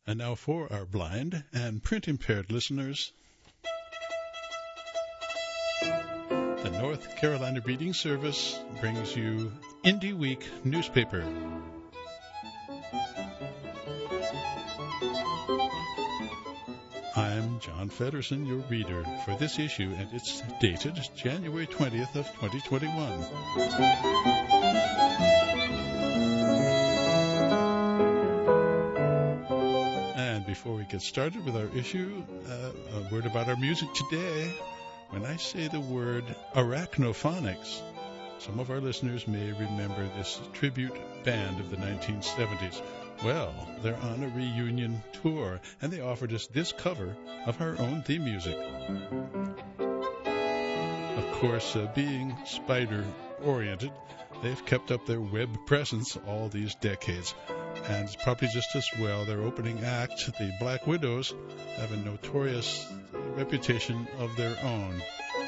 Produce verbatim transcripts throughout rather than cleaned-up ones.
And now for our blind and print-impaired listeners, the North Carolina Reading Service brings you Indie Week newspaper. I'm John Feddersen, your reader for this issue, and it's dated January twentieth of twenty twenty-one. And before we get started with our issue, uh, a word about our music today. When I say the word arachnophonics, some of our listeners may remember this tribute band of the nineteen seventies. Well, they're on a reunion tour, and they offered us this cover of our own theme music. Of course, uh, being spider-oriented, they've kept up their web presence all these decades. And it's probably just as well their opening act, the Black Widows, have a notorious reputation of their own.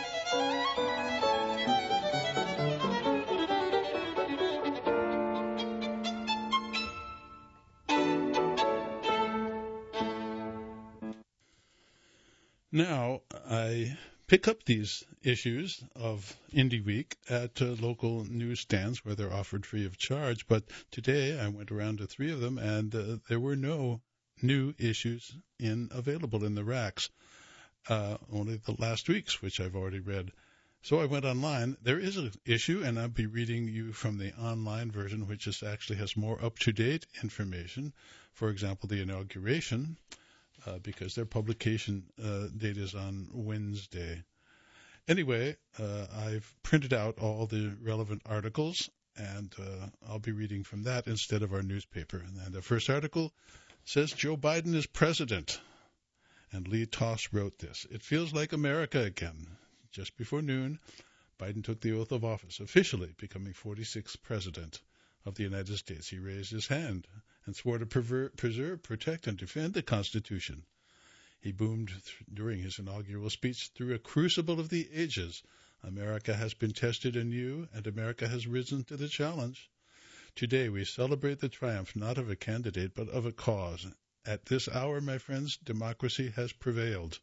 Now, I pick up these issues of Indie Week at uh, local newsstands where they're offered free of charge, but today I went around to three of them, and uh, there were no new issues in available in the racks, uh, only the last week's, which I've already read. So I went online. There is an issue, and I'll be reading you from the online version, which is actually has more up-to-date information. For example, the inauguration, Uh, because their publication uh, date is on Wednesday. Anyway, uh, I've printed out all the relevant articles, and uh, I'll be reading from that instead of our newspaper. And the first article says Joe Biden is president. And Lee Toss wrote this. It feels like America again. Just before noon, Biden took the oath of office, officially becoming forty-sixth president of the United States. He raised his hand and swore to prever- preserve, protect, and defend the Constitution. He boomed th- during his inaugural speech, through a crucible of the ages, America has been tested anew, and America has risen to the challenge. Today we celebrate the triumph not of a candidate, but of a cause. At this hour, my friends, democracy has prevailed.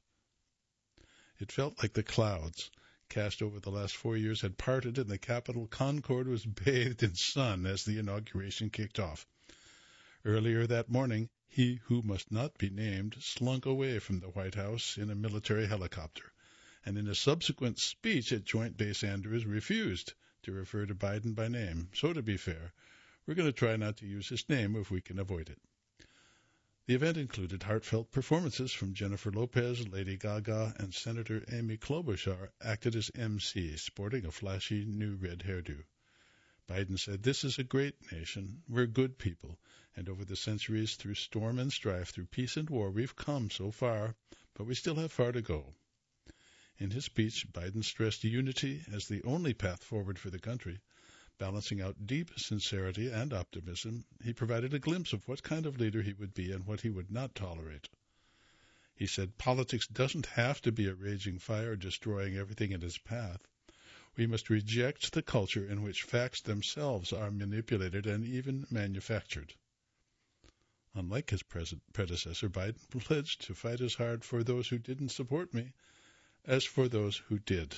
It felt like the clouds cast over the last four years had parted, and the Capitol Concord was bathed in sun as the inauguration kicked off. Earlier that morning, he who must not be named slunk away from the White House in a military helicopter, and in a subsequent speech at Joint Base Andrews refused to refer to Biden by name. So to be fair, we're going to try not to use his name if we can avoid it. The event included heartfelt performances from Jennifer Lopez, Lady Gaga, and Senator Amy Klobuchar acted as M C, sporting a flashy new red hairdo. Biden said, "This is a great nation. We're good people. And over the centuries, through storm and strife, through peace and war, we've come so far, but we still have far to go." In his speech, Biden stressed unity as the only path forward for the country. Balancing out deep sincerity and optimism, he provided a glimpse of what kind of leader he would be and what he would not tolerate. He said, "Politics doesn't have to be a raging fire destroying everything in its path. We must reject the culture in which facts themselves are manipulated and even manufactured." Unlike his pres- predecessor, Biden pledged to fight as hard for those who didn't support me as for those who did.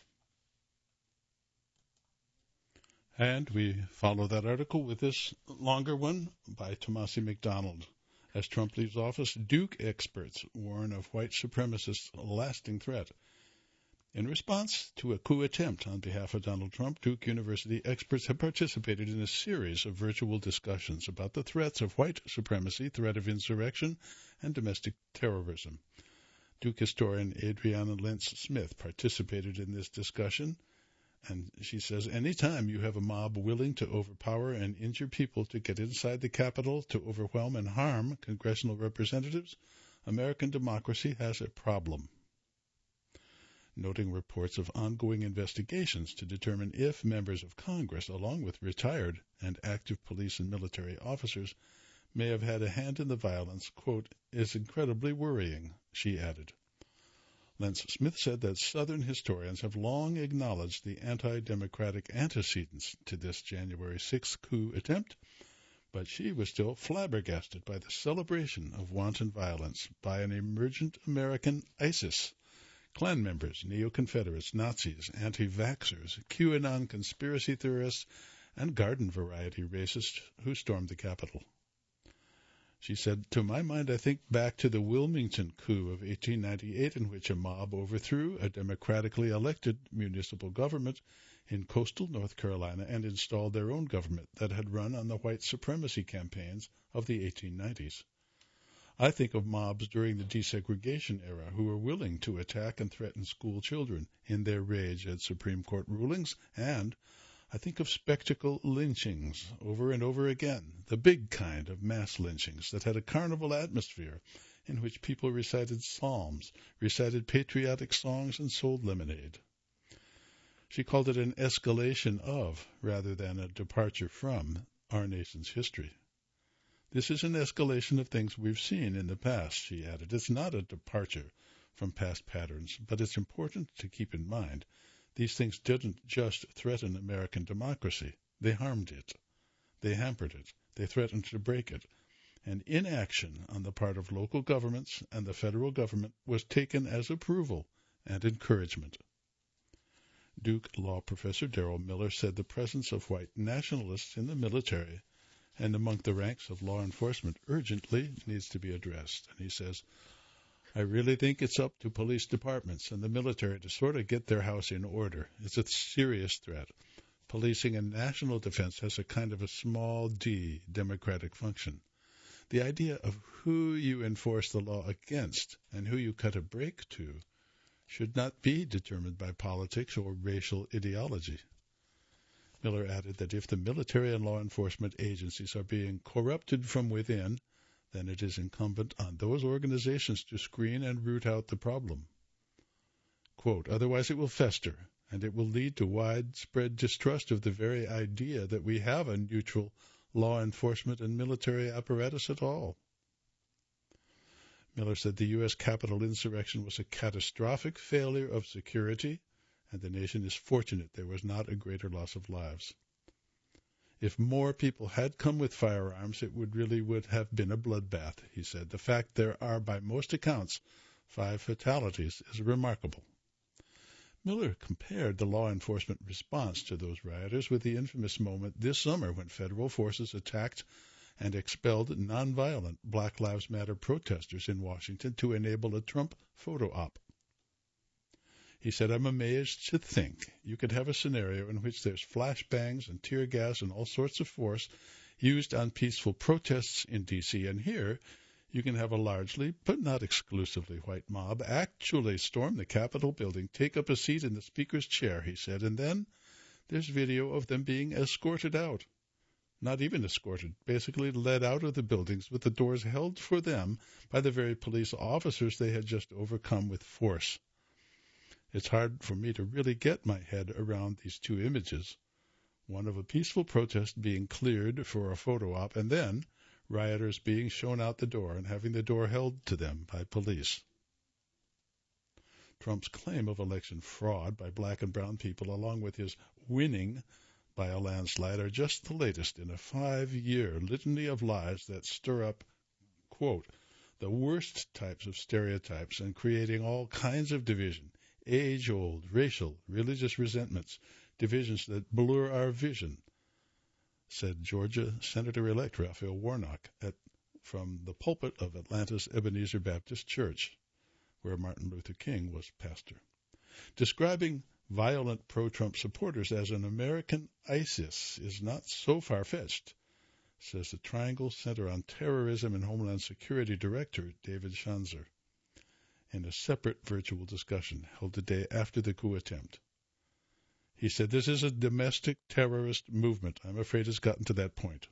And we follow that article with this longer one by Tomasi McDonald. As Trump leaves office, Duke experts warn of white supremacists' lasting threat. In response to a coup attempt on behalf of Donald Trump, Duke University experts have participated in a series of virtual discussions about the threats of white supremacy, threat of insurrection, and domestic terrorism. Duke historian Adriana Lentz-Smith participated in this discussion, and she says, "Anytime you have a mob willing to overpower and injure people to get inside the Capitol to overwhelm and harm congressional representatives, American democracy has a problem." Noting reports of ongoing investigations to determine if members of Congress, along with retired and active police and military officers, may have had a hand in the violence, quote, "is incredibly worrying," she added. Lentz-Smith said that Southern historians have long acknowledged the anti-democratic antecedents to this January sixth coup attempt, But she was still flabbergasted by the celebration of wanton violence by an emergent American ISIS, Klan members, neo-Confederates, Nazis, anti-vaxxers, QAnon conspiracy theorists, and garden variety racists who stormed the Capitol. She said, "To my mind, I think back to the Wilmington coup of eighteen ninety-eight, in which a mob overthrew a democratically elected municipal government in coastal North Carolina and installed their own government that had run on the white supremacy campaigns of the eighteen nineties. I think of mobs during the desegregation era who were willing to attack and threaten school children in their rage at Supreme Court rulings, and I think of spectacle lynchings over and over again, the big kind of mass lynchings that had a carnival atmosphere in which people recited psalms, recited patriotic songs, and sold lemonade." She called it an escalation of, rather than a departure from, our nation's history. "This is an escalation of things we've seen in the past," she added. "It's not a departure from past patterns, but it's important to keep in mind these things didn't just threaten American democracy. They harmed it. They hampered it. They threatened to break it. And inaction on the part of local governments and the federal government was taken as approval and encouragement." Duke law professor Darrell Miller said the presence of white nationalists in the military and among the ranks of law enforcement urgently needs to be addressed. And he says, "I really think it's up to police departments and the military to sort of get their house in order. It's a serious threat. Policing and national defense has a kind of a small d democratic function. The idea of who you enforce the law against and who you cut a break to should not be determined by politics or racial ideology." Miller added that if the military and law enforcement agencies are being corrupted from within, then it is incumbent on those organizations to screen and root out the problem. Quote, "Otherwise it will fester, and it will lead to widespread distrust of the very idea that we have a neutral law enforcement and military apparatus at all." Miller said the U S Capitol insurrection was a catastrophic failure of security, and the nation is fortunate there was not a greater loss of lives. "If more people had come with firearms, it would really would have been a bloodbath," he said. "The fact there are, by most accounts, five fatalities is remarkable." Miller compared the law enforcement response to those rioters with the infamous moment this summer when federal forces attacked and expelled nonviolent Black Lives Matter protesters in Washington to enable a Trump photo op. He said, "I'm amazed to think you could have a scenario in which there's flashbangs and tear gas and all sorts of force used on peaceful protests in D C, and here you can have a largely, but not exclusively, white mob actually storm the Capitol building, take up a seat in the Speaker's chair," he said, "and then there's video of them being escorted out. Not even escorted, basically led out of the buildings with the doors held for them by the very police officers they had just overcome with force. It's hard for me to really get my head around these two images, one of a peaceful protest being cleared for a photo op, and then rioters being shown out the door and having the door held to them by police." Trump's claim of election fraud by black and brown people, along with his winning by a landslide, are just the latest in a five-year litany of lies that stir up, quote, "the worst types of stereotypes and creating all kinds of division, age-old, racial, religious resentments, divisions that blur our vision," said Georgia Senator-elect Raphael Warnock at, from the pulpit of Atlanta's Ebenezer Baptist Church, where Martin Luther King was pastor. Describing violent pro-Trump supporters as an American ISIS is not so far-fetched, says the Triangle Center on Terrorism and Homeland Security Director David Schanzer in a separate virtual discussion held the day after the coup attempt. He said, "This is a domestic terrorist movement. I'm afraid it's gotten to that point."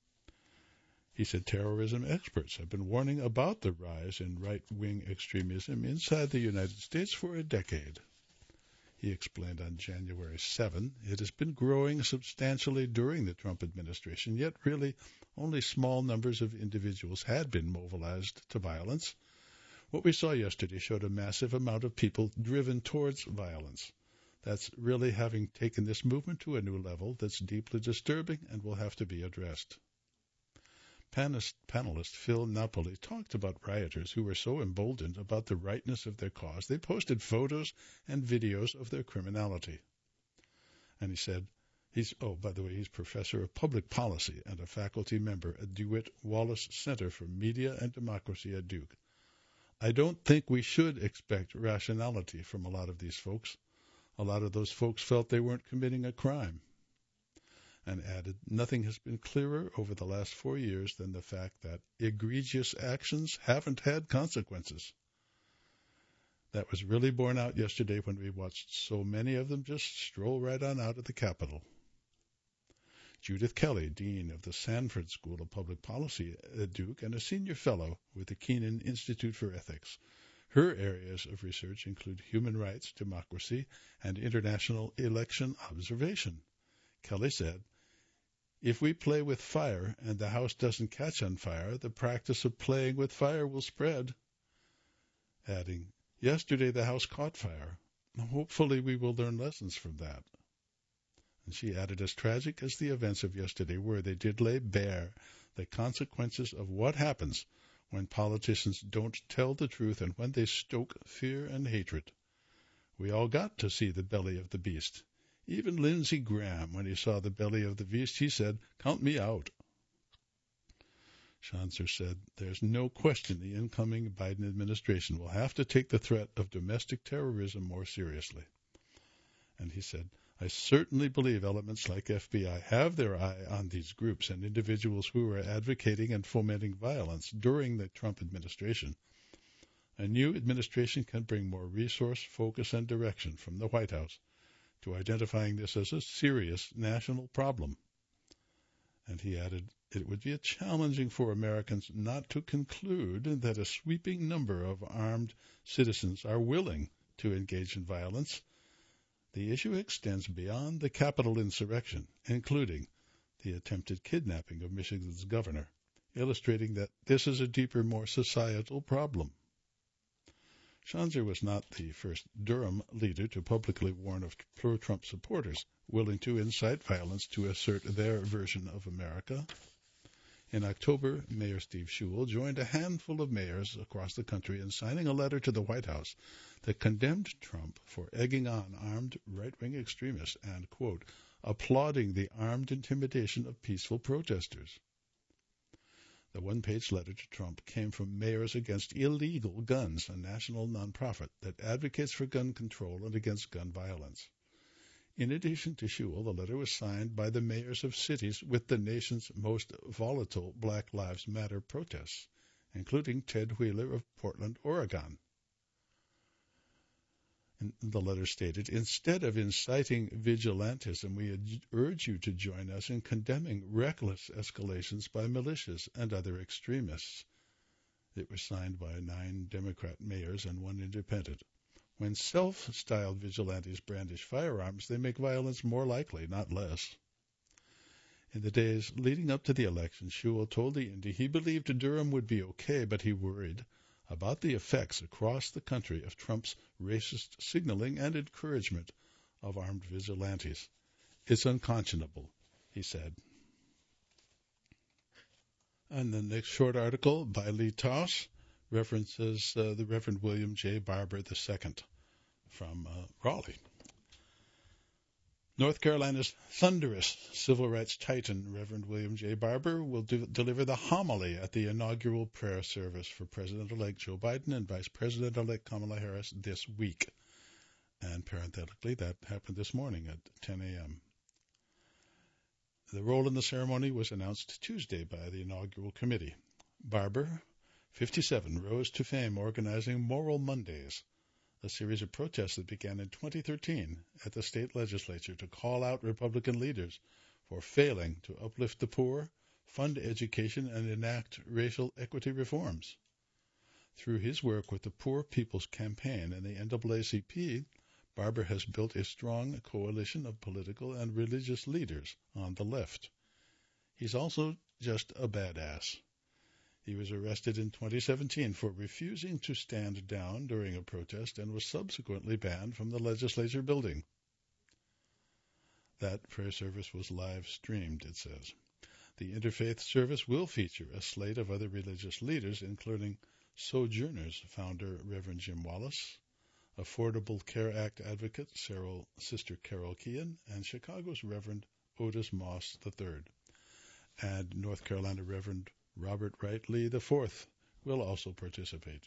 He said terrorism experts have been warning about the rise in right-wing extremism inside the United States for a decade. He explained on January seventh, it has been growing substantially during the Trump administration, yet really only small numbers of individuals had been mobilized to violence. What we saw yesterday showed a massive amount of people driven towards violence. That's really having taken this movement to a new level that's deeply disturbing and will have to be addressed. Panelist, panelist Phil Napoli talked about rioters who were so emboldened about the rightness of their cause, they posted photos and videos of their criminality. And he said, he's, oh, by the way, he's professor of public policy and a faculty member at DeWitt Wallace Center for Media and Democracy at Duke. I don't think we should expect rationality from a lot of these folks. A lot of those folks felt they weren't committing a crime. And added, nothing has been clearer over the last four years than the fact that egregious actions haven't had consequences. That was really borne out yesterday when we watched so many of them just stroll right on out of the Capitol. Judith Kelly, Dean of the Sanford School of Public Policy at Duke and a senior fellow with the Kenan Institute for Ethics. Her areas of research include human rights, democracy, and international election observation. Kelly said, if we play with fire and the house doesn't catch on fire, the practice of playing with fire will spread. Adding, yesterday the house caught fire. Hopefully we will learn lessons from that. And she added, as tragic as the events of yesterday were, they did lay bare the consequences of what happens when politicians don't tell the truth and when they stoke fear and hatred. We all got to see the belly of the beast. Even Lindsey Graham, when he saw the belly of the beast, he said, count me out. Schanzer said, there's no question the incoming Biden administration will have to take the threat of domestic terrorism more seriously. And he said, I certainly believe elements like F B I have their eye on these groups and individuals who are advocating and fomenting violence during the Trump administration. A new administration can bring more resource, focus, and direction from the White House to identifying this as a serious national problem. And he added, it would be challenging for Americans not to conclude that a sweeping number of armed citizens are willing to engage in violence. The issue extends beyond the Capitol insurrection, including the attempted kidnapping of Michigan's governor, illustrating that this is a deeper, more societal problem. Schanzer was not the first Durham leader to publicly warn of pro-Trump supporters willing to incite violence to assert their version of America. In October, Mayor Steve Schewel joined a handful of mayors across the country in signing a letter to the White House that condemned Trump for egging on armed right-wing extremists and, quote, applauding the armed intimidation of peaceful protesters. The one-page letter to Trump came from Mayors Against Illegal Guns, a national nonprofit that advocates for gun control and against gun violence. In addition to Schewel, the letter was signed by the mayors of cities with the nation's most volatile Black Lives Matter protests, including Ted Wheeler of Portland, Oregon. And the letter stated, instead of inciting vigilantism, we urge you to join us in condemning reckless escalations by militias and other extremists. It was signed by nine Democrat mayors and one independent. When self-styled vigilantes brandish firearms, they make violence more likely, not less. In the days leading up to the election, Schewel told the Indy he believed Durham would be okay, but he worried about the effects across the country of Trump's racist signaling and encouragement of armed vigilantes. It's unconscionable, he said. And the next short article by Lee Toss references uh, the Reverend William J. Barber the Second from uh, Raleigh. North Carolina's thunderous civil rights titan, Reverend William J. Barber, will do, deliver the homily at the inaugural prayer service for President-elect Joe Biden and Vice President-elect Kamala Harris this week. And parenthetically, that happened this morning at ten a.m. The role in the ceremony was announced Tuesday by the inaugural committee. Barber, fifty-seven, rose to fame organizing Moral Mondays, a series of protests that began in twenty thirteen at the state legislature to call out Republican leaders for failing to uplift the poor, fund education, and enact racial equity reforms. Through his work with the Poor People's Campaign and the N double A C P, Barber has built a strong coalition of political and religious leaders on the left. He's also just a badass. He was arrested in twenty seventeen for refusing to stand down during a protest and was subsequently banned from the legislature building. That prayer service was live streamed, it says. The interfaith service will feature a slate of other religious leaders, including Sojourners founder Reverend Jim Wallace, Affordable Care Act advocate Sarah, Sister Carol Keehan, and Chicago's Reverend Otis Moss the third. And North Carolina Reverend Robert Wright Lee the fourth will also participate.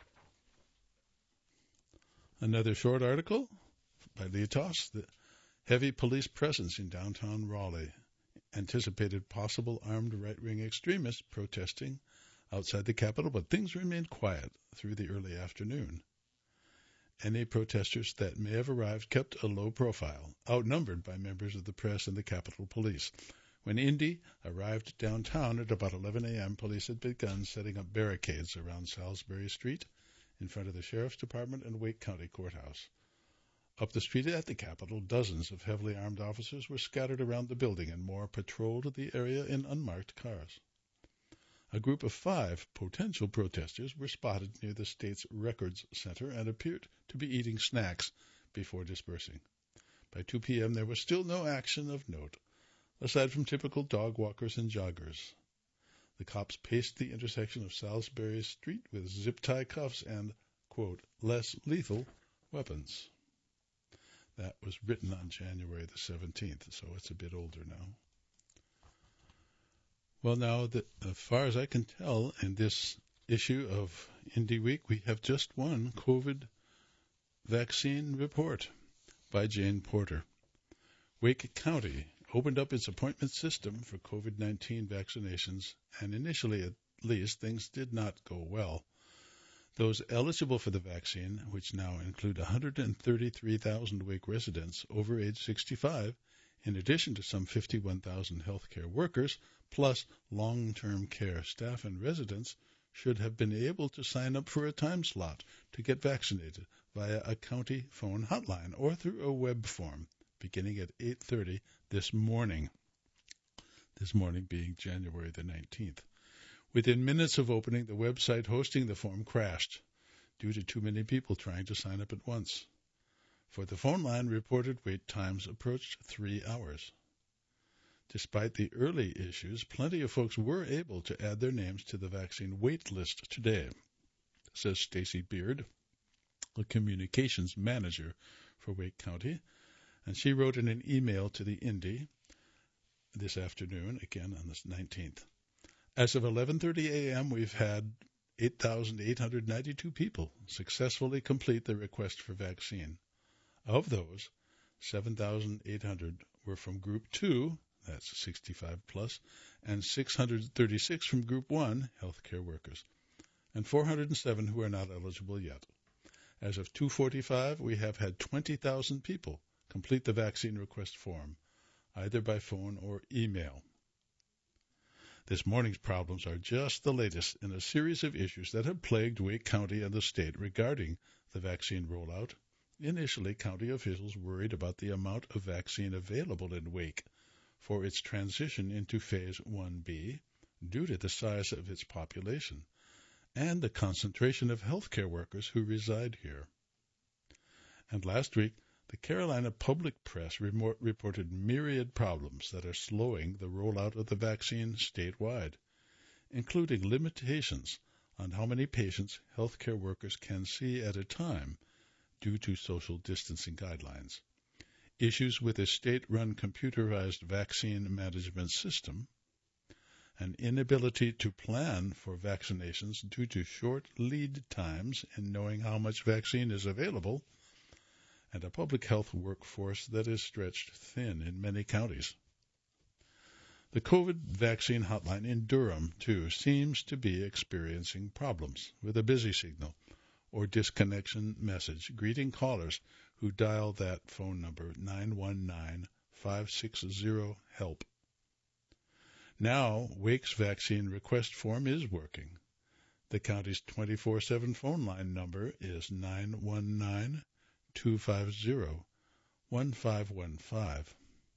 Another short article by Leatos, the heavy police presence in downtown Raleigh. Anticipated possible armed right-wing extremists protesting outside the Capitol, but things remained quiet through the early afternoon. Any protesters that may have arrived kept a low profile, outnumbered by members of the press and the Capitol Police. When Indy arrived downtown at about eleven a.m., police had begun setting up barricades around Salisbury Street in front of the Sheriff's Department and Wake County Courthouse. Up the street at the Capitol, dozens of heavily armed officers were scattered around the building and more patrolled the area in unmarked cars. A group of five potential protesters were spotted near the state's records center and appeared to be eating snacks before dispersing. By two p.m., there was still no action of note, aside from typical dog walkers and joggers. The cops paced the intersection of Salisbury Street with zip-tie cuffs and, quote, less lethal weapons. That was written on January the seventeenth, so it's a bit older now. Well, now, the, as far as I can tell, in this issue of Indy Week, we have just one COVID vaccine report by Jane Porter. Wake County opened up its appointment system for COVID nineteen vaccinations, and initially, at least, things did not go well. Those eligible for the vaccine, which now include one hundred thirty-three thousand Wake residents over age sixty-five, in addition to some fifty-one thousand healthcare workers, plus long-term care staff and residents, should have been able to sign up for a time slot to get vaccinated via a county phone hotline or through a web form beginning at eight thirty this morning, this morning being January the nineteenth. Within minutes of opening, the website hosting the form crashed due to too many people trying to sign up at once. For the phone line, reported wait times approached three hours. Despite the early issues, plenty of folks were able to add their names to the vaccine wait list today, says Stacy Beard, a communications manager for Wake County, and she wrote in an email to the Indy this afternoon, again on the nineteenth. As of eleven thirty a.m., we've had eight thousand eight hundred ninety-two people successfully complete the request for vaccine. Of those, seven thousand eight hundred were from Group two, that's sixty-five plus, and six hundred thirty-six from Group one, healthcare workers, and four hundred seven who are not eligible yet. As of two forty-five, we have had twenty thousand people complete the vaccine request form, either by phone or email. This morning's problems are just the latest in a series of issues that have plagued Wake County and the state regarding the vaccine rollout. Initially, county officials worried about the amount of vaccine available in Wake for its transition into Phase one B due to the size of its population and the concentration of healthcare workers who reside here. And last week, the Carolina Public Press remor- reported myriad problems that are slowing the rollout of the vaccine statewide, including limitations on how many patients healthcare workers can see at a time due to social distancing guidelines, issues with a state-run computerized vaccine management system, an inability to plan for vaccinations due to short lead times in knowing how much vaccine is available, and a public health workforce that is stretched thin in many counties. The COVID vaccine hotline in Durham, too, seems to be experiencing problems with a busy signal or disconnection message greeting callers who dial that phone number, nine one nine, five six zero, HELP. Now, Wake's vaccine request form is working. The county's twenty-four seven phone line number is nine one nine, two five zero, one five one five.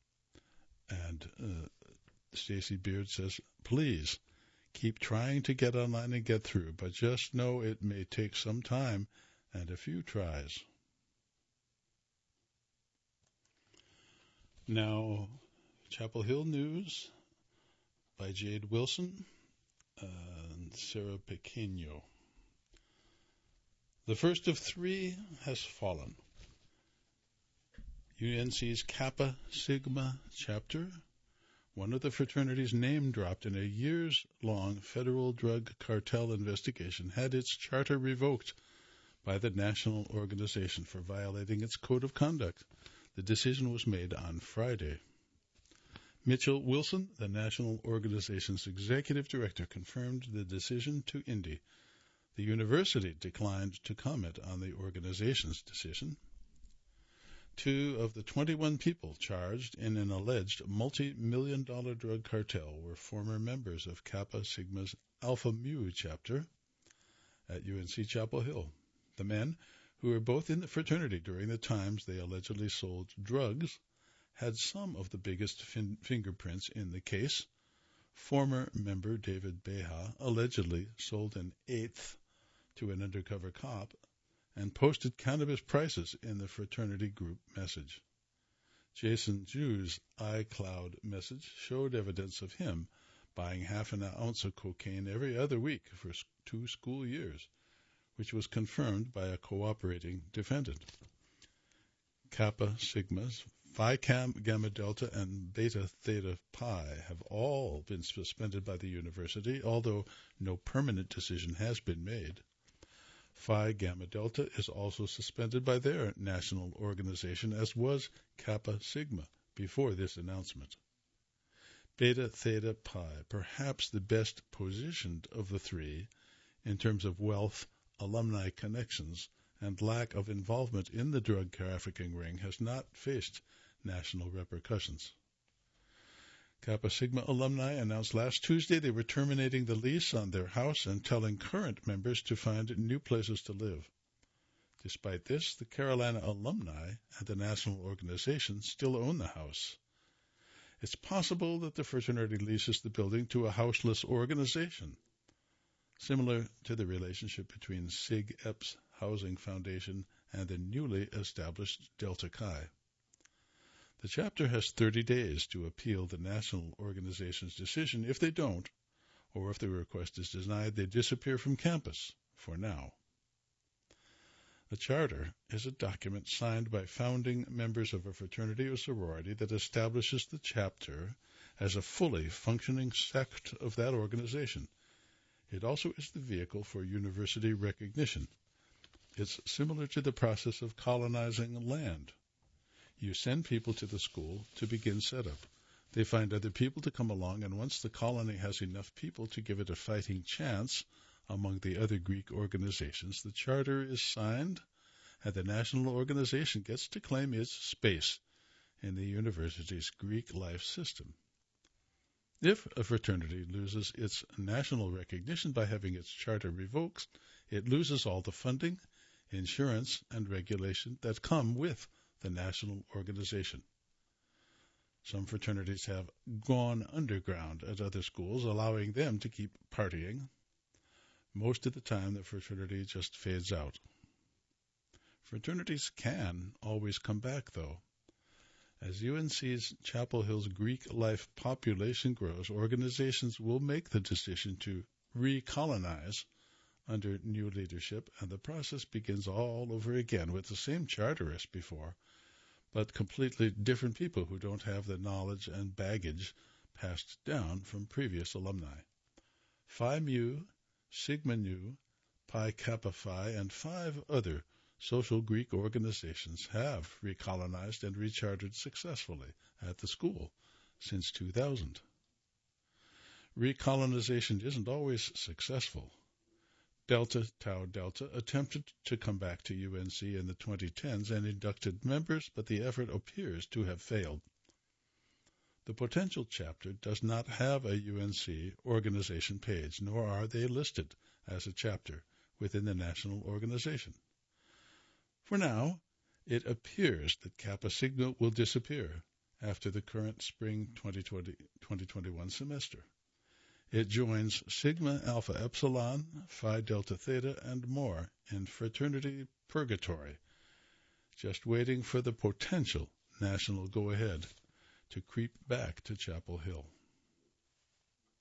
And uh, Stacy Beard says, please keep trying to get online and get through, but just know it may take some time and a few tries. Now, Chapel Hill News by Jade Wilson and Sarah Pequeño. The first of three has fallen. U N C's Kappa Sigma chapter, one of the fraternities name-dropped in a years-long federal drug cartel investigation, had its charter revoked by the National Organization for violating its code of conduct. The decision was made on Friday. Mitchell Wilson, the National Organization's executive director, confirmed the decision to Indy. The university declined to comment on the organization's decision. Two of the twenty-one people charged in an alleged multi-million dollar drug cartel were former members of Kappa Sigma's Alpha Mu chapter at U N C Chapel Hill. The men, who were both in the fraternity during the times they allegedly sold drugs, had some of the biggest fin- fingerprints in the case. Former member David Beha allegedly sold an eighth to an undercover cop and posted cannabis prices in the fraternity group message. Jason Jew's iCloud message showed evidence of him buying half an ounce of cocaine every other week for two school years, which was confirmed by a cooperating defendant. Kappa Sigmas, Phi Gamma Delta, and Beta Theta Pi have all been suspended by the university, although no permanent decision has been made. Phi Gamma Delta is also suspended by their national organization, as was Kappa Sigma before this announcement. Beta Theta Pi, perhaps the best positioned of the three in terms of wealth, alumni connections, and lack of involvement in the drug trafficking ring, has not faced national repercussions. Kappa Sigma alumni announced last Tuesday they were terminating the lease on their house and telling current members to find new places to live. Despite this, the Carolina alumni and the national organization still own the house. It's possible that the fraternity leases the building to a houseless organization, similar to the relationship between Sig Epps Housing Foundation and the newly established Delta Chi. The chapter has thirty days to appeal the national organization's decision. If they don't, or if the request is denied, they disappear from campus for now. The charter is a document signed by founding members of a fraternity or sorority that establishes the chapter as a fully functioning sect of that organization. It also is the vehicle for university recognition. It's similar to the process of colonizing land. You send people to the school to begin setup. They find other people to come along, and once the colony has enough people to give it a fighting chance among the other Greek organizations, the charter is signed, and the national organization gets to claim its space in the university's Greek life system. If a fraternity loses its national recognition by having its charter revoked, it loses all the funding, insurance, and regulation that come with the national organization. Some fraternities have gone underground at other schools, allowing them to keep partying. Most of the time, the fraternity just fades out. Fraternities can always come back, though. As U N C's Chapel Hill's Greek life population grows, organizations will make the decision to recolonize under new leadership, and the process begins all over again with the same charter as before, but completely different people who don't have the knowledge and baggage passed down from previous alumni. Phi Mu, Sigma Nu, Pi Kappa Phi, and five other social Greek organizations have recolonized and rechartered successfully at the school since two thousand. Recolonization isn't always successful. Delta Tau Delta attempted to come back to U N C in the twenty tens and inducted members, but the effort appears to have failed. The potential chapter does not have a U N C organization page, nor are they listed as a chapter within the national organization. For now, it appears that Kappa Sigma will disappear after the current spring twenty twenty, twenty twenty-one semester. It joins Sigma Alpha Epsilon, Phi Delta Theta, and more in fraternity purgatory, just waiting for the potential national go-ahead to creep back to Chapel Hill.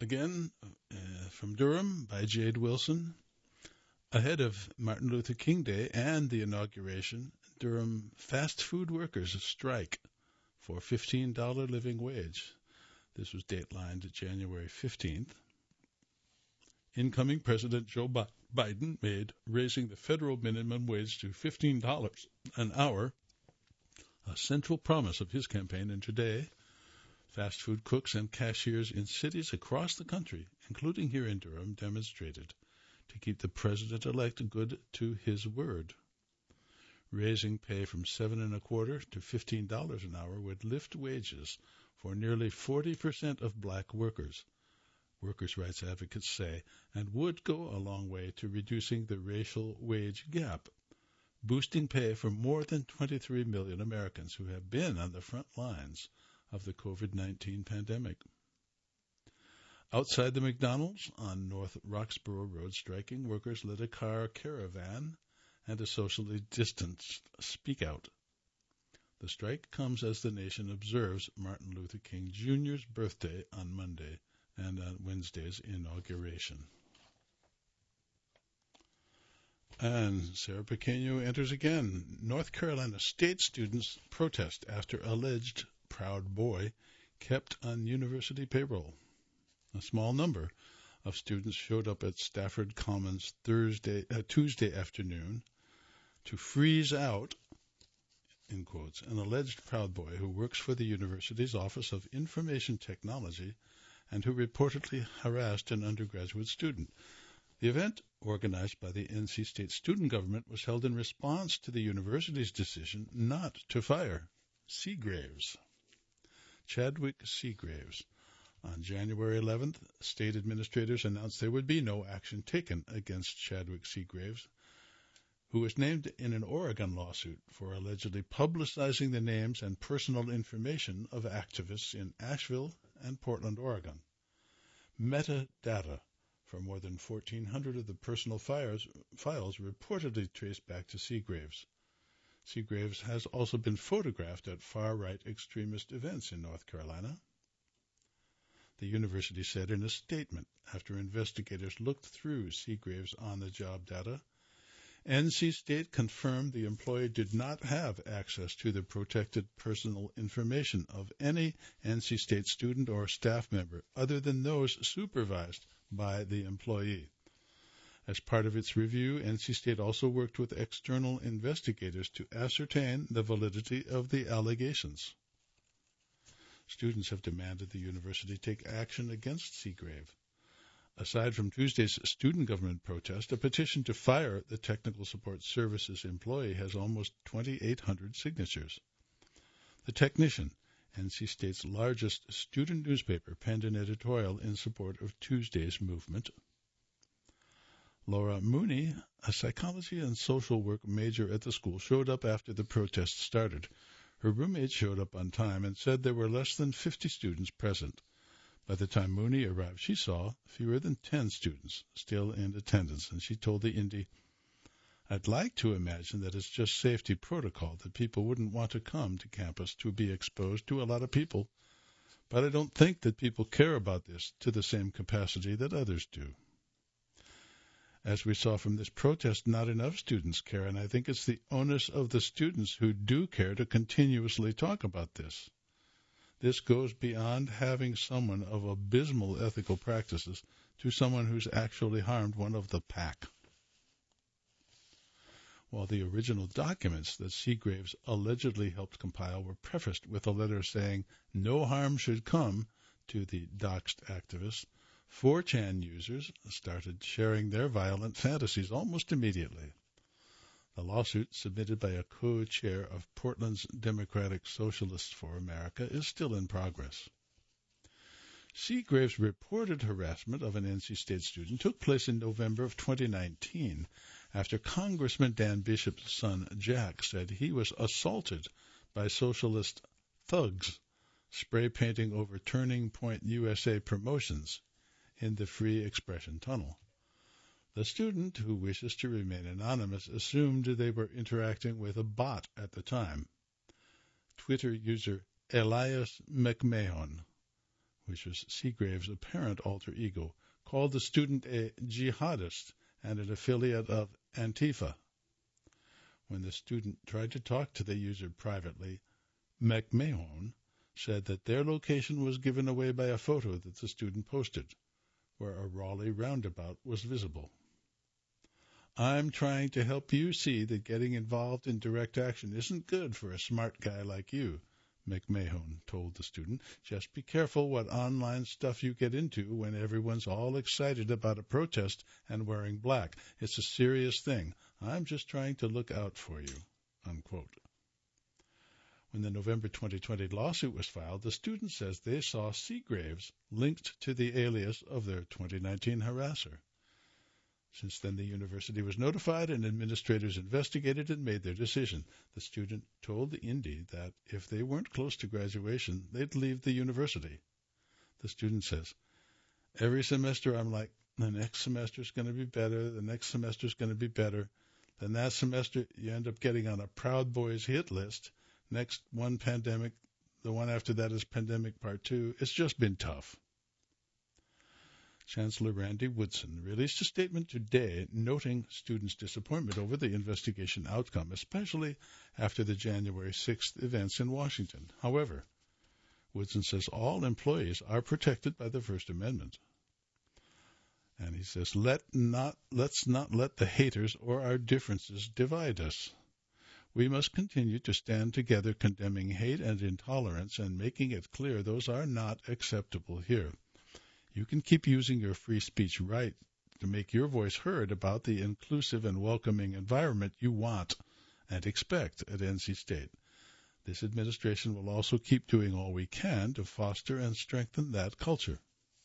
again, uh, from Durham by Jade Wilson. Ahead of Martin Luther King Day and the inauguration, Durham fast food workers strike for fifteen dollars living wage. This was datelined January fifteenth. Incoming President Joe Biden made raising the federal minimum wage to fifteen dollars an hour a central promise of his campaign, and today fast food cooks and cashiers in cities across the country, including here in Durham, demonstrated to keep the president-elect good to his word. Raising pay from seven and a quarter to fifteen dollars an hour would lift wages for nearly forty percent of black workers, workers' rights advocates say, and would go a long way to reducing the racial wage gap, boosting pay for more than twenty-three million Americans who have been on the front lines of the covid nineteen pandemic. Outside the McDonald's on North Roxborough Road, striking workers led a car caravan and a socially distanced speak-out. The strike comes as the nation observes Martin Luther King Junior's birthday on Monday and on Wednesday's inauguration. And Sarah Pequeño enters again. North Carolina state students protest after alleged Proud Boy kept on university payroll. A small number of students showed up at Stafford Commons Thursday, uh, Tuesday afternoon to freeze out, in quotes, an alleged Proud Boy who works for the university's Office of Information Technology and who reportedly harassed an undergraduate student. The event, organized by the N C State student government, was held in response to the university's decision not to fire Seagraves. Chadwick Seagraves. On January eleventh, state administrators announced there would be no action taken against Chadwick Seagraves, who was named in an Oregon lawsuit for allegedly publicizing the names and personal information of activists in Asheville and Portland, Oregon. Metadata for more than fourteen hundred of the personal files, files reportedly traced back to Seagraves. Seagraves has also been photographed at far-right extremist events in North Carolina. The university said in a statement after investigators looked through Seagraves' on-the-job data, N C State confirmed the employee did not have access to the protected personal information of any N C State student or staff member other than those supervised by the employee. As part of its review, N C State also worked with external investigators to ascertain the validity of the allegations. Students have demanded the university take action against Seagrave. Aside from Tuesday's student government protest, a petition to fire the Technical Support Services employee has almost twenty-eight hundred signatures. The Technician, N C State's largest student newspaper, penned an editorial in support of Tuesday's movement. Laura Mooney, a psychology and social work major at the school, showed up after the protest started. Her roommate showed up on time and said there were less than fifty students present. By the time Mooney arrived, she saw fewer than ten students still in attendance, and she told the Indy, "I'd like to imagine that it's just safety protocol, that people wouldn't want to come to campus to be exposed to a lot of people, but I don't think that people care about this to the same capacity that others do." As we saw from this protest, not enough students care, and I think it's the onus of the students who do care to continuously talk about this. This goes beyond having someone of abysmal ethical practices to someone who's actually harmed one of the pack. While the original documents that Seagraves allegedly helped compile were prefaced with a letter saying no harm should come to the doxxed activists, four chan users started sharing their violent fantasies almost immediately. The lawsuit, submitted by a co-chair of Portland's Democratic Socialists for America, is still in progress. Seagraves' reported harassment of an N C State student took place in November of twenty nineteen, after Congressman Dan Bishop's son Jack said he was assaulted by socialist thugs spray painting over Turning Point U S A promotions in the Free Expression Tunnel. The student, who wishes to remain anonymous, assumed they were interacting with a bot at the time. Twitter user Elias McMahon which was Seagrave's apparent alter ego, called the student a jihadist and an affiliate of Antifa. When the student tried to talk to the user privately, McMahon said that their location was given away by a photo that the student posted, where a Raleigh roundabout was visible. I'm trying to help you see that getting involved in direct action isn't good for a smart guy like you, McMahon told the student. Just be careful what online stuff you get into when everyone's all excited about a protest and wearing black. It's a serious thing. I'm just trying to look out for you, unquote. When the November twenty twenty lawsuit was filed, the student says they saw Seagraves linked to the alias of their twenty nineteen harasser. Since then, the university was notified and administrators investigated and made their decision. The student told the Indy that if they weren't close to graduation, they'd leave the university. The student says, every semester I'm like, the next semester's going to be better, the next semester's going to be better. Then that semester, you end up getting on a Proud Boys hit list. Next one pandemic, the one after that is pandemic part two. It's just been tough. Chancellor Randy Woodson released a statement today noting students' disappointment over the investigation outcome, especially after the January sixth events in Washington. However, Woodson says all employees are protected by the First Amendment. And he says, Let not, let's not let the haters or our differences divide us. We must continue to stand together condemning hate and intolerance and making it clear those are not acceptable here. You can keep using your free speech right to make your voice heard about the inclusive and welcoming environment you want and expect at N C State. This administration will also keep doing all we can to foster and strengthen that culture.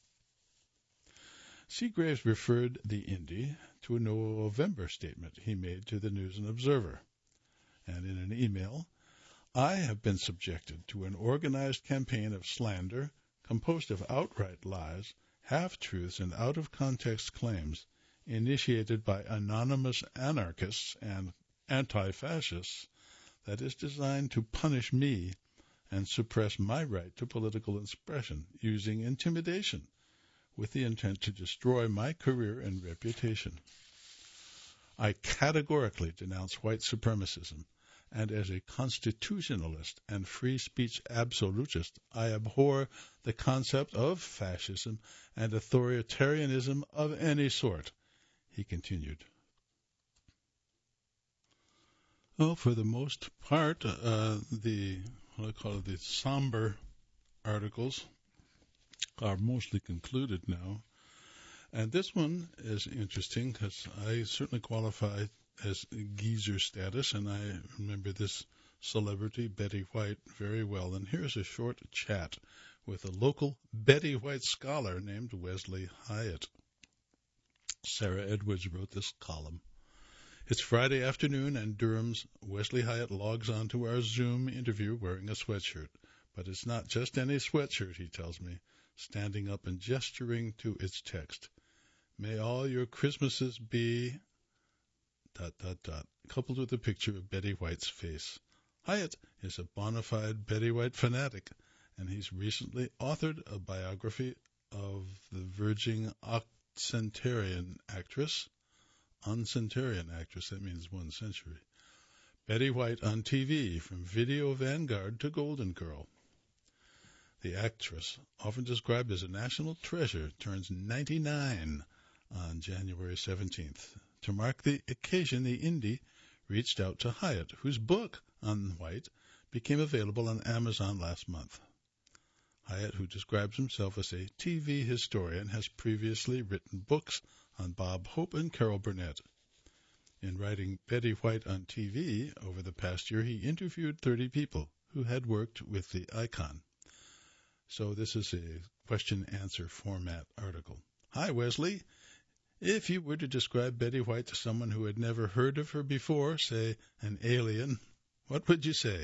Seagraves referred the Indy to a November statement he made to the News and Observer. And in an email, I have been subjected to an organized campaign of slander composed of outright lies, half-truths, and out-of-context claims initiated by anonymous anarchists and anti-fascists that is designed to punish me and suppress my right to political expression using intimidation with the intent to destroy my career and reputation. I categorically denounce white supremacism, and as a constitutionalist and free speech absolutist, I abhor the concept of fascism and authoritarianism of any sort, he continued. Well, for the most part, uh, the, what I call it, the somber articles are mostly concluded now. And this one is interesting because I certainly qualify as geezer status, and I remember this celebrity, Betty White, very well. And here's a short chat with a local Betty White scholar named Wesley Hyatt. Sarah Edwards wrote this column. It's Friday afternoon, and Durham's Wesley Hyatt logs on to our Zoom interview wearing a sweatshirt. But it's not just any sweatshirt, he tells me, standing up and gesturing to its text. May all your Christmases be... dot, dot, dot, coupled with a picture of Betty White's face. Hyatt is a bona fide Betty White fanatic, and he's recently authored a biography of the verging occentenarian actress, uncentenarian actress, that means one century, Betty White on T V, from Video Vanguard to Golden Girl. The actress, often described as a national treasure, turns ninety-nine on January seventeenth. To mark the occasion, the Indy reached out to Hyatt, whose book on White became available on Amazon last month. Hyatt, who describes himself as a T V historian, has previously written books on Bob Hope and Carol Burnett. In writing Betty White on T V over the past year, he interviewed thirty people who had worked with the icon. So this is a question-answer format article. Hi, Wesley. If you were to describe Betty White to someone who had never heard of her before, say an alien, what would you say?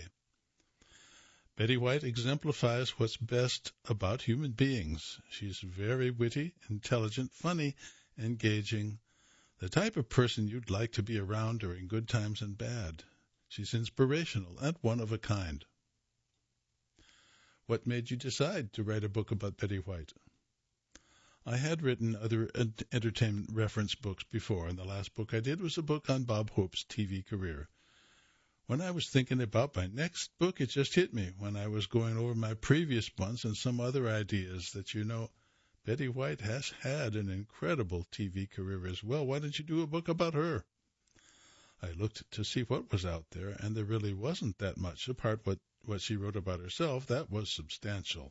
Betty White exemplifies what's best about human beings. She's very witty, intelligent, funny, engaging, the type of person you'd like to be around during good times and bad. She's inspirational and one of a kind. What made you decide to write a book about Betty White? I had written other ent- entertainment reference books before, and the last book I did was a book on Bob Hope's T V career. When I was thinking about my next book, it just hit me when I was going over my previous ones and some other ideas that, you know, Betty White has had an incredible T V career as well. Why don't you do a book about her? I looked to see what was out there, and there really wasn't that much, apart what what she wrote about herself. That was substantial.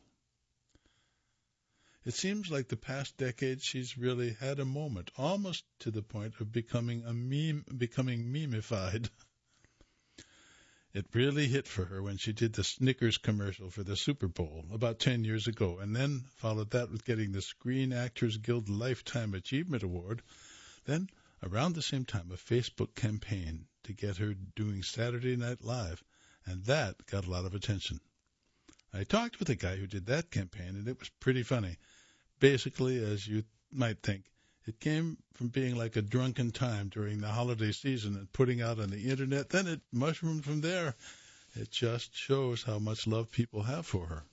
It seems like the past decade she's really had a moment, almost to the point of becoming a meme, becoming memeified. It really hit for her when she did the Snickers commercial for the Super Bowl about ten years ago, and then followed that with getting the Screen Actors Guild Lifetime Achievement Award. Then, around the same time, a Facebook campaign to get her doing Saturday Night Live, and that got a lot of attention. I talked with a guy who did that campaign, and it was pretty funny. Basically, as you might think, it came from being like a drunken time during the holiday season and putting out on the Internet. Then it mushroomed from there. It just shows how much love people have for her.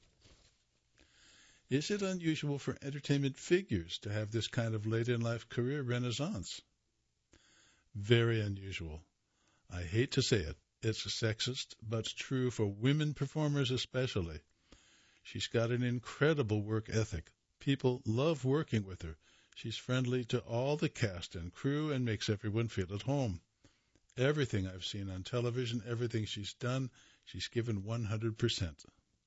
Is it unusual for entertainment figures to have this kind of late-in-life career renaissance? Very unusual. I hate to say it. It's sexist, but true for women performers especially. She's got an incredible work ethic. People love working with her. She's friendly to all the cast and crew and makes everyone feel at home. Everything I've seen on television, everything she's done, she's given one hundred percent.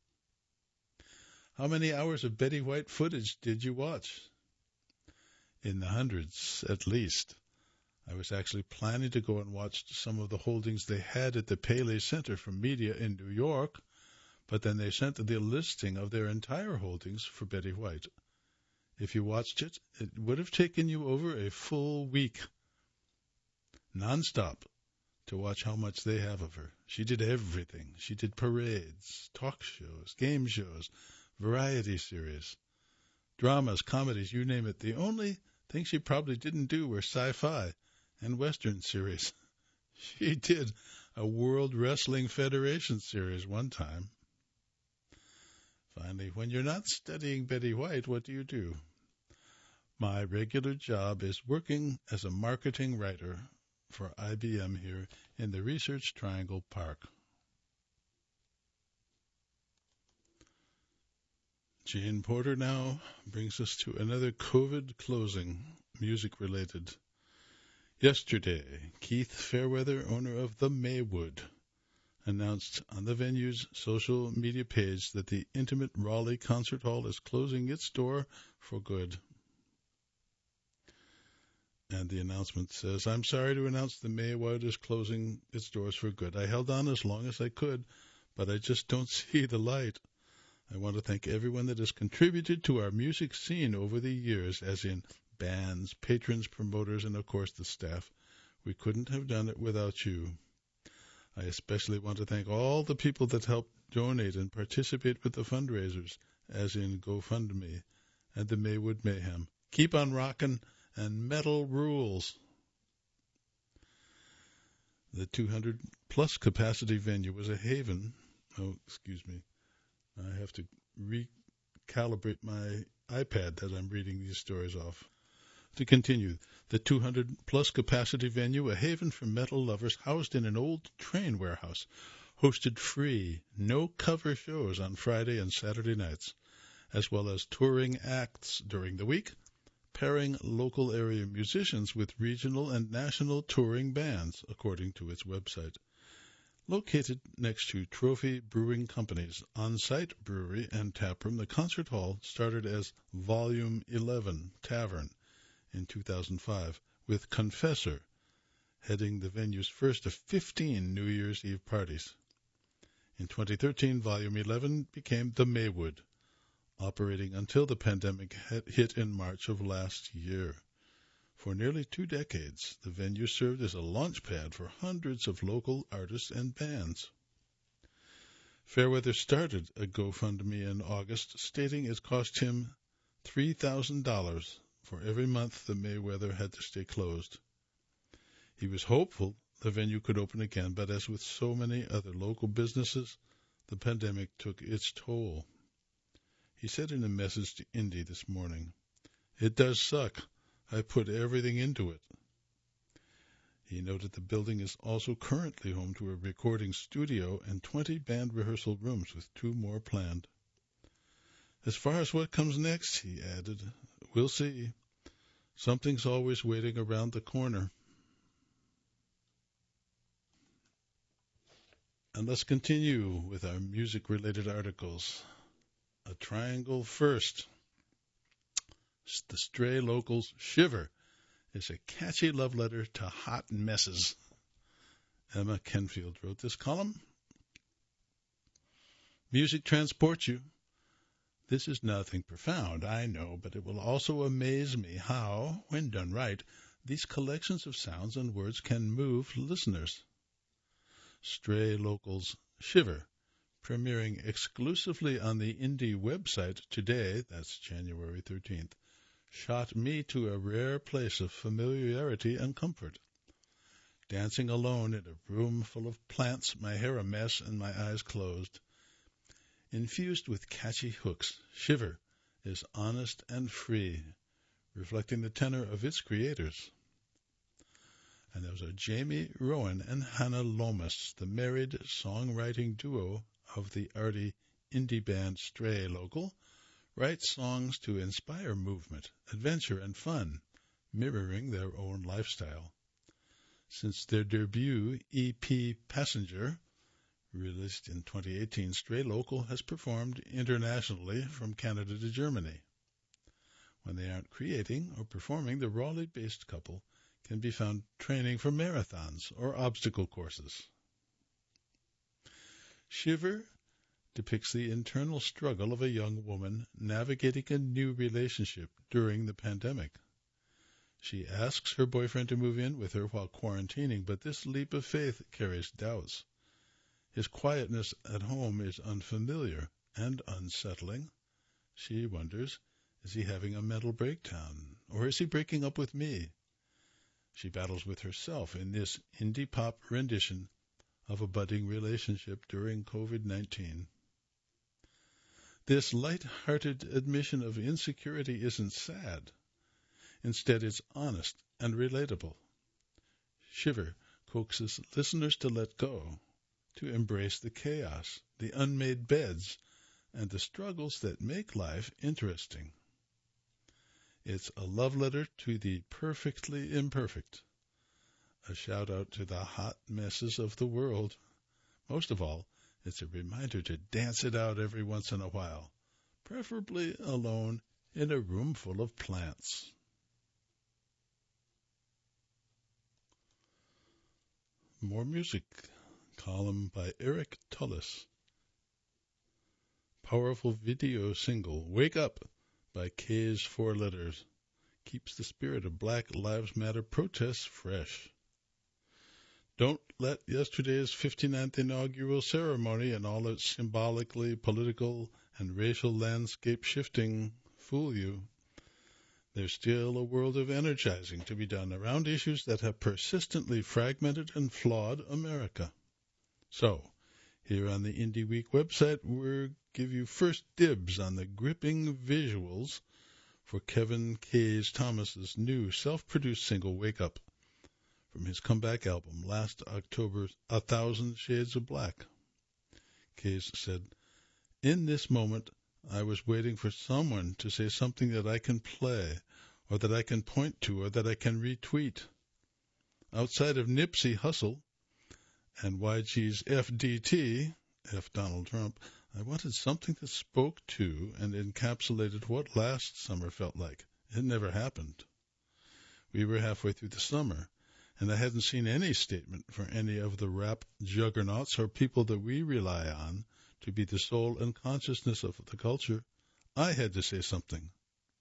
How many hours of Betty White footage did you watch? In the hundreds, at least. I was actually planning to go and watch some of the holdings they had at the Paley Center for Media in New York, but then they sent the listing of their entire holdings for Betty White. If you watched it, it would have taken you over a full week, nonstop, to watch how much they have of her. She did everything. She did parades, talk shows, game shows, variety series, dramas, comedies, you name it. The only thing she probably didn't do were sci-fi and Western series. She did a World Wrestling Federation series one time. Finally, when you're not studying Betty White, what do you do? My regular job is working as a marketing writer for I B M here in the Research Triangle Park. Jane Porter now brings us to another COVID closing, music-related. Yesterday, Keith Fairweather, owner of the Maywood, announced on the venue's social media page that the Intimate Raleigh Concert Hall is closing its door for good. And the announcement says, I'm sorry to announce the Maywood is closing its doors for good. I held on as long as I could, but I just don't see the light. I want to thank everyone that has contributed to our music scene over the years, as in bands, patrons, promoters, and of course the staff. We couldn't have done it without you. I especially want to thank all the people that helped donate and participate with the fundraisers, as in GoFundMe and the Maywood Mayhem. Keep on rockin', and metal rules. The two hundred plus capacity venue was a haven. Oh, excuse me. I have to recalibrate my iPad that I'm reading these stories off. To continue, the two hundred plus capacity venue, a haven for metal lovers, housed in an old train warehouse, hosted free, no-cover shows on Friday and Saturday nights, as well as touring acts during the week, pairing local area musicians with regional and national touring bands, according to its website. Located next to Trophy Brewing Company's on-site brewery and taproom, the concert hall started as Volume eleven Tavern in two thousand five, with Confessor heading the venue's first of fifteen New Year's Eve parties. In twenty thirteen, Volume eleven became the Maywood, operating until the pandemic hit in March of last year. For nearly two decades, the venue served as a launch pad for hundreds of local artists and bands. Fairweather started a GoFundMe in August, stating it cost him three thousand dollars for every month the Mayweather had to stay closed. He was hopeful the venue could open again, but as with so many other local businesses, the pandemic took its toll. He said in a message to Indy this morning, "It does suck. I put everything into it." He noted the building is also currently home to a recording studio and twenty band rehearsal rooms, with two more planned. "As far as what comes next," he added, "we'll see. Something's always waiting around the corner." And let's continue with our music-related articles. A triangle first. The Stray Locals' Shiver is a catchy love letter to hot messes. Emma Kenfield wrote this column. Music transports you. This is nothing profound, I know, but it will also amaze me how, when done right, these collections of sounds and words can move listeners. Stray Locals' Shiver, premiering exclusively on the Indie website today, that's January thirteenth, shot me to a rare place of familiarity and comfort. Dancing alone in a room full of plants, my hair a mess and my eyes closed. Infused with catchy hooks, Shiver is honest and free, reflecting the tenor of its creators. And those are Jamie Rowan and Hannah Lomas, the married songwriting duo of the arty indie band Stray Local, write songs to inspire movement, adventure, and fun, mirroring their own lifestyle. Since their debut E P Passenger, released in twenty eighteen, Stray Local has performed internationally from Canada to Germany. When they aren't creating or performing, the Raleigh-based couple can be found training for marathons or obstacle courses. Shiver depicts the internal struggle of a young woman navigating a new relationship during the pandemic. She asks her boyfriend to move in with her while quarantining, but this leap of faith carries doubts. His quietness at home is unfamiliar and unsettling. She wonders, is he having a mental breakdown, or is he breaking up with me? She battles with herself in this indie pop rendition of a budding relationship during covid nineteen. This light-hearted admission of insecurity isn't sad. Instead, it's honest and relatable. Shiver coaxes listeners to let go, to embrace the chaos, the unmade beds, and the struggles that make life interesting. It's a love letter to the perfectly imperfect, a shout-out to the hot messes of the world. Most of all, it's a reminder to dance it out every once in a while, preferably alone in a room full of plants. More music, column by Eric Tullis. Powerful video single, Wake Up, by K's Four Letters, keeps the spirit of Black Lives Matter protests fresh. Don't let yesterday's fifty-ninth inaugural ceremony and all its symbolically political and racial landscape shifting fool you. There's still a world of energizing to be done around issues that have persistently fragmented and flawed America. So, here on the Indie Week website, we'll give you first dibs on the gripping visuals for Kevin K's Thomas's new self-produced single, Wake Up, from his comeback album last October's A Thousand Shades of Black. K's said, "In this moment, I was waiting for someone to say something that I can play, or that I can point to, or that I can retweet. Outside of Nipsey Hussle and Y G's F D T, F Donald Trump, I wanted something that spoke to and encapsulated what last summer felt like. It never happened. We were halfway through the summer, and I hadn't seen any statement for any of the rap juggernauts or people that we rely on to be the soul and consciousness of the culture. I had to say something."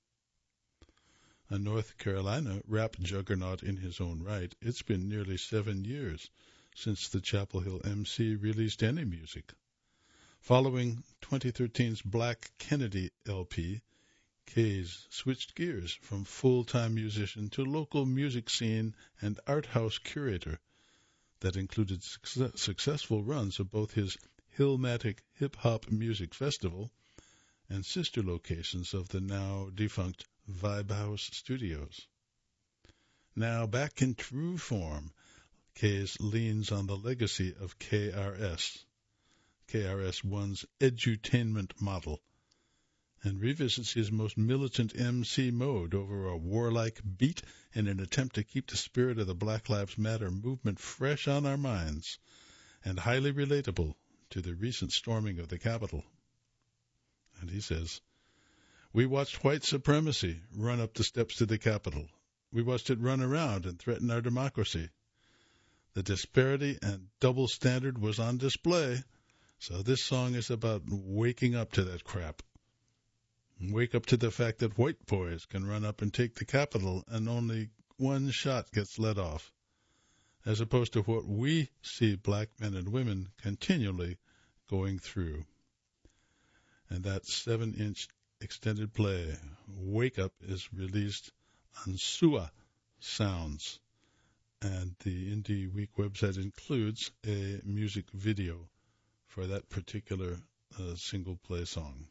A North Carolina rap juggernaut in his own right, it's been nearly seven years since the Chapel Hill M C released any music. Following twenty thirteen's Black Kennedy L P, K's switched gears from full-time musician to local music scene and art house curator that included success- successful runs of both his Hillmatic Hip Hop Music Festival, and sister locations of the now defunct Vibe House Studios. Now back in true form, K's leans on the legacy of K R S, K R S One's edutainment model, and revisits his most militant M C mode over a warlike beat in an attempt to keep the spirit of the Black Lives Matter movement fresh on our minds and highly relatable to the recent storming of the Capitol. And he says, "We watched white supremacy run up the steps to the Capitol. We watched it run around and threaten our democracy. The disparity and double standard was on display, so this song is about waking up to that crap. Wake up to the fact that white boys can run up and take the Capitol and only one shot gets let off, as opposed to what we see black men and women continually going through." And that seven-inch extended play, Wake Up, is released on S U A Sounds, and the Indie Week website includes a music video for that particular uh, single play song.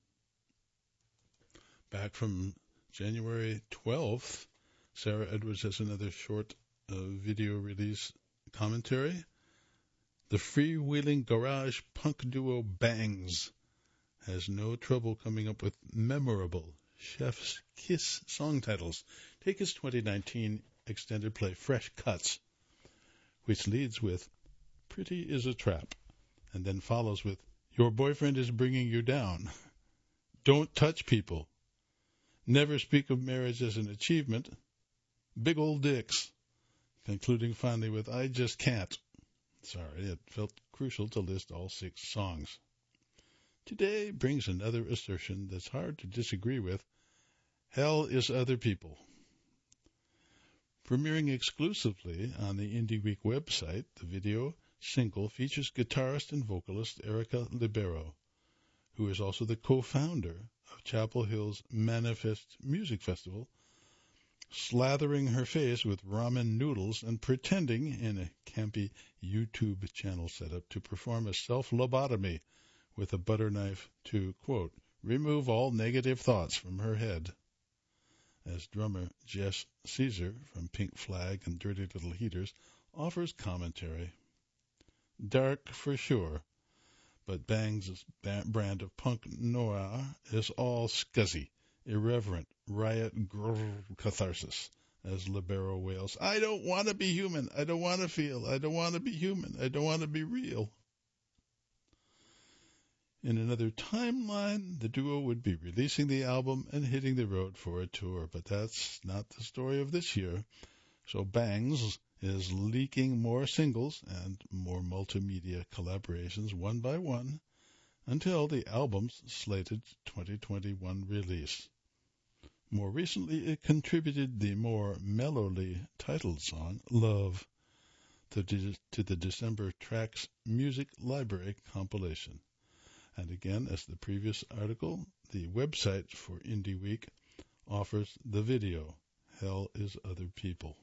Back from January twelfth, Sarah Edwards has another short uh, video release commentary. The freewheeling garage punk duo Bangs has no trouble coming up with memorable Chef's Kiss song titles. Take his twenty nineteen extended play Fresh Cuts, which leads with Pretty is a Trap, and then follows with Your Boyfriend is Bringing You Down, Don't Touch People, Never Speak of Marriage as an Achievement, Big Old Dicks, concluding finally with I Just Can't. Sorry, it felt crucial to list all six songs. Today brings another assertion that's hard to disagree with. Hell is Other People. Premiering exclusively on the Indie Week website, the video single features guitarist and vocalist Erica Libero, who is also the co-founder of Chapel Hill's Manifest Music Festival, slathering her face with ramen noodles and pretending in a campy YouTube channel setup to perform a self-lobotomy with a butter knife to, quote, remove all negative thoughts from her head. As drummer Jess Caesar from Pink Flag and Dirty Little Heaters offers commentary. Dark for sure, but Bang's brand of punk noir is all scuzzy, irreverent, riot grrr catharsis, as Libero wails, I don't want to be human, I don't want to feel, I don't want to be human, I don't want to be real. In another timeline, the duo would be releasing the album and hitting the road for a tour, but that's not the story of this year. So Bangs is leaking more singles and more multimedia collaborations one by one until the album's slated twenty twenty-one release. More recently, it contributed the more mellowly titled song, Love, to, de- to the December Tracks Music Library compilation. And again, as the previous article, the website for Indie Week offers the video, Hell is Other People.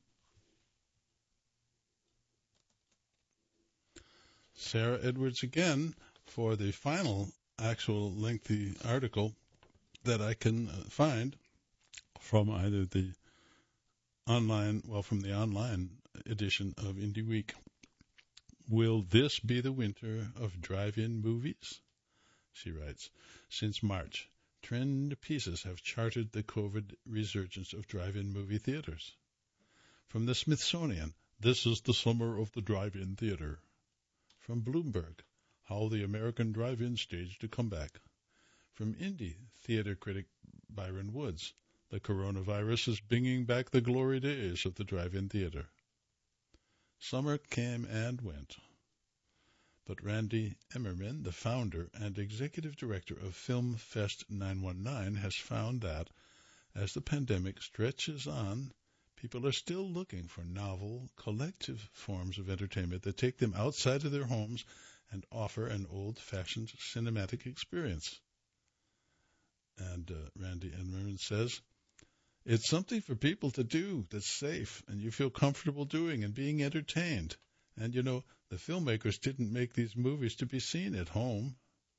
Sarah Edwards again for the final actual lengthy article that I can find from either the online, well, from the online edition of Indie Week. Will this be the winter of drive-in movies? She writes, since March, trend pieces have charted the COVID resurgence of drive-in movie theaters. From the Smithsonian, this is the summer of the drive-in theater. From Bloomberg, how the American drive-in staged a comeback. From Indie, theater critic Byron Woods, the coronavirus is bringing back the glory days of the drive-in theater. Summer came and went. But Randy Emmerman, the founder and executive director of Film Fest nine one nine, has found that as the pandemic stretches on, people are still looking for novel, collective forms of entertainment that take them outside of their homes and offer an old-fashioned cinematic experience. And uh, Randy Emmerman says, it's something for people to do that's safe and you feel comfortable doing and being entertained. And, you know, The filmmakers didn't make these movies to be seen at home.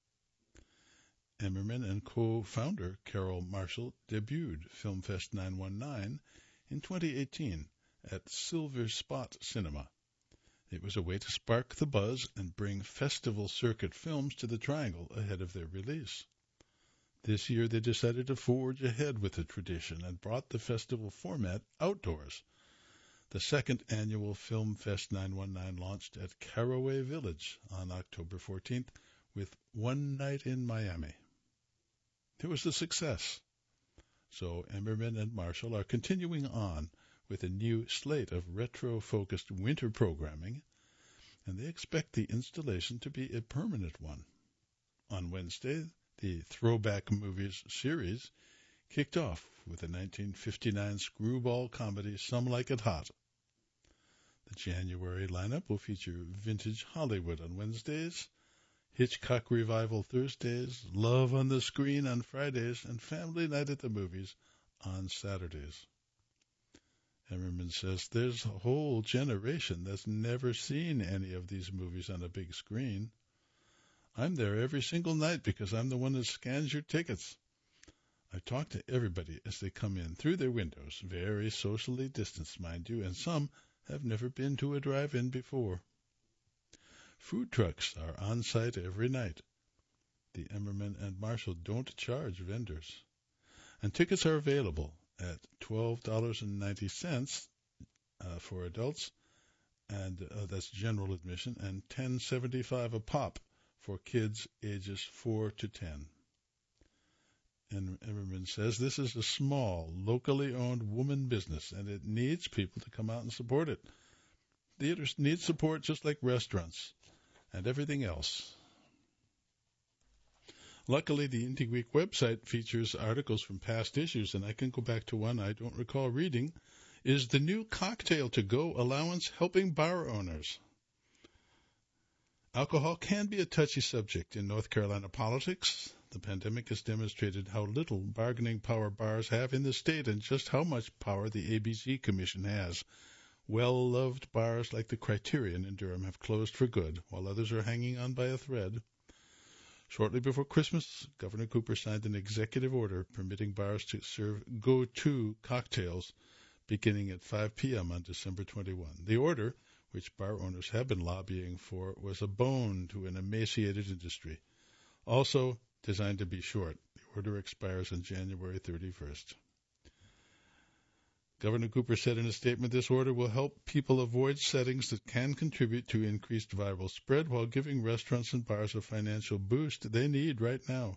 Emmerman and co-founder Carol Marshall debuted FilmFest nine one nine in twenty eighteen at Silver Spot Cinema. It was a way to spark the buzz and bring festival circuit films to the Triangle ahead of their release. This year they decided to forge ahead with the tradition and brought the festival format outdoors. The second annual FilmFest nine one nine launched at Caraway Village on October fourteenth with One Night in Miami. It was a success. So Emmerman and Marshall are continuing on with a new slate of retro-focused winter programming, and they expect the installation to be a permanent one. On Wednesday, the Throwback Movies series kicked off with a nineteen fifty-nine screwball comedy, Some Like It Hot. The January lineup will feature Vintage Hollywood on Wednesdays, Hitchcock Revival Thursdays, Love on the Screen on Fridays, and Family Night at the Movies on Saturdays. Emmerman says there's a whole generation that's never seen any of these movies on a big screen. I'm there every single night because I'm the one that scans your tickets. I talk to everybody as they come in through their windows, very socially distanced, mind you, and some have never been to a drive-in before. Food trucks are on site every night. The Emmerman and Marshall don't charge vendors. And tickets are available at twelve dollars and ninety cents uh, for adults, and uh, that's general admission, and ten dollars and seventy-five cents a pop for kids ages four to ten. And Emmerman says this is a small, locally owned woman business, and it needs people to come out and support it. Theaters need support just like restaurants and everything else. Luckily, the Indie Week website features articles from past issues, and I can go back to one I don't recall reading. Is the new cocktail-to-go allowance helping bar owners? Alcohol can be a touchy subject in North Carolina politics. The pandemic has demonstrated how little bargaining power bars have in the state and just how much power the A B C Commission has. Well-loved bars like the Criterion in Durham have closed for good, while others are hanging on by a thread. Shortly before Christmas, Governor Cooper signed an executive order permitting bars to serve go-to cocktails beginning at five p.m. on December twenty-first. The order, which bar owners have been lobbying for, was a bone to an emaciated industry. Also designed to be short, the order expires on January thirty-first. Governor Cooper said in a statement, this order will help people avoid settings that can contribute to increased viral spread while giving restaurants and bars a financial boost they need right now.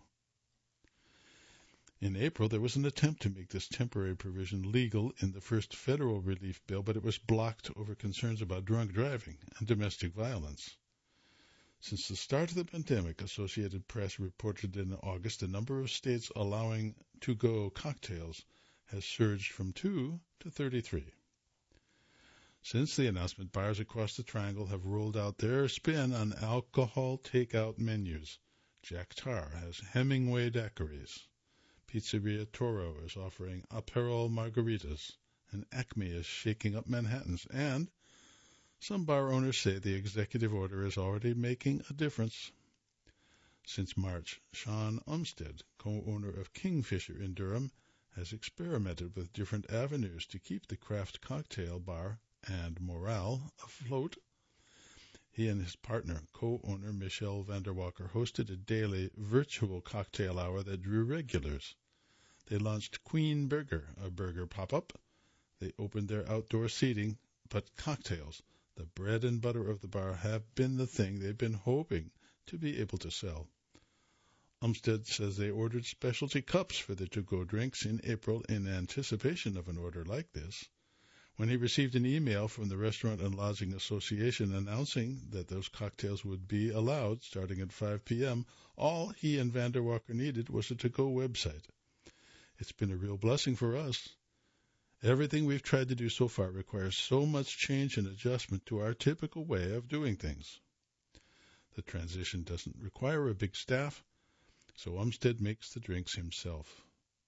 In April, there was an attempt to make this temporary provision legal in the first federal relief bill, but it was blocked over concerns about drunk driving and domestic violence. Since the start of the pandemic, Associated Press reported in August the number of states allowing to-go cocktails has surged from two to thirty-three. Since the announcement, bars across the Triangle have rolled out their spin on alcohol takeout menus. Jack Tar has Hemingway daiquiris. Pizzeria Toro is offering Aperol margaritas, and Acme is shaking up Manhattans, and some bar owners say the executive order is already making a difference. Since March, Sean Umstead, co-owner of Kingfisher in Durham, has experimented with different avenues to keep the craft cocktail bar and morale afloat. He and his partner, co-owner Michelle Vanderwalker, hosted a daily virtual cocktail hour that drew regulars. They launched Queen Burger, a burger pop-up. They opened their outdoor seating, but cocktails, the bread and butter of the bar, have been the thing they've been hoping to be able to sell. Umstead says they ordered specialty cups for the to-go drinks in April in anticipation of an order like this. When he received an email from the Restaurant and Lodging Association announcing that those cocktails would be allowed starting at five p.m., all he and Vanderwalker needed was a to-go website. It's been a real blessing for us. Everything we've tried to do so far requires so much change and adjustment to our typical way of doing things. The transition doesn't require a big staff, so Umstead makes the drinks himself.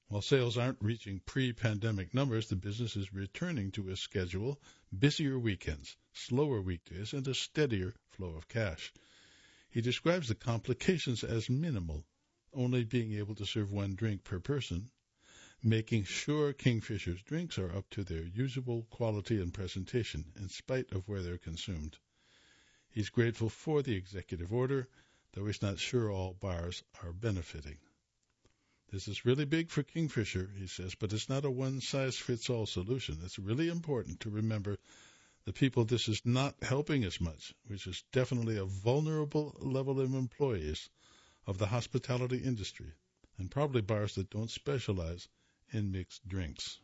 While sales aren't reaching pre-pandemic numbers, the business is returning to a schedule, busier weekends, slower weekdays, and a steadier flow of cash. He describes the complications as minimal, only being able to serve one drink per person, making sure Kingfisher's drinks are up to their usual quality and presentation, in spite of where they're consumed. He's grateful for the executive order, though he's not sure all bars are benefiting. This is really big for Kingfisher, he says, but it's not a one-size-fits-all solution. It's really important to remember the people this is not helping as much, which is definitely a vulnerable level of employees of the hospitality industry, and probably bars that don't specialize in mixed drinks.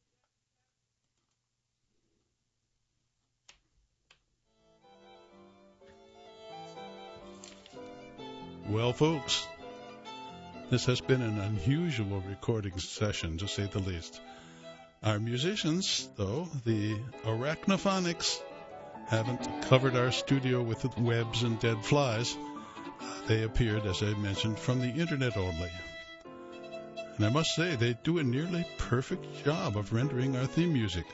Well, folks, this has been an unusual recording session, to say the least. Our musicians, though, the Arachnophonics, haven't covered our studio with webs and dead flies. They appeared, as I mentioned, from the internet only. And I must say, they do a nearly perfect job of rendering our theme music.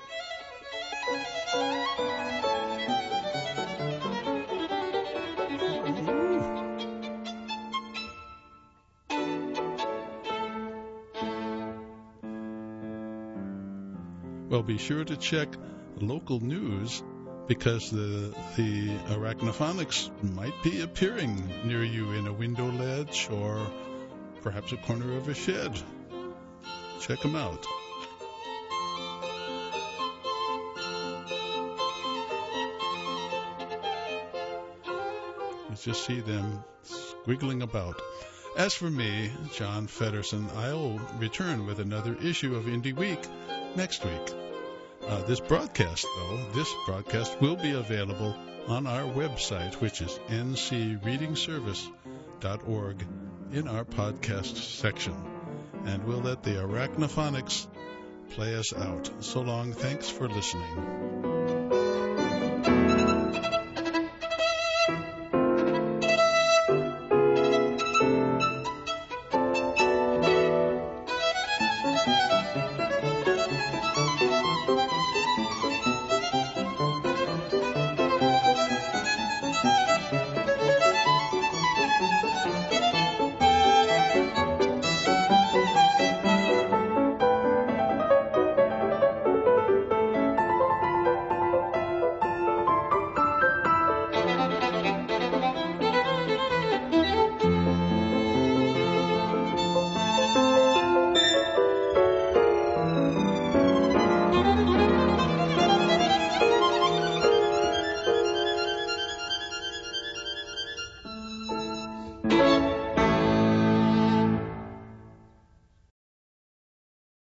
Well, be sure to check local news, because the the Arachnophonics might be appearing near you in a window ledge or perhaps a corner of a shed. Check them out. Let's just see them squiggling about. As for me, John Feddersen, I'll return with another issue of Indie Week next week. Uh, this broadcast, though, this broadcast will be available on our website, which is n c reading service dot org, in our podcast section. And we'll let the Arachnophonics play us out. So long. Thanks for listening.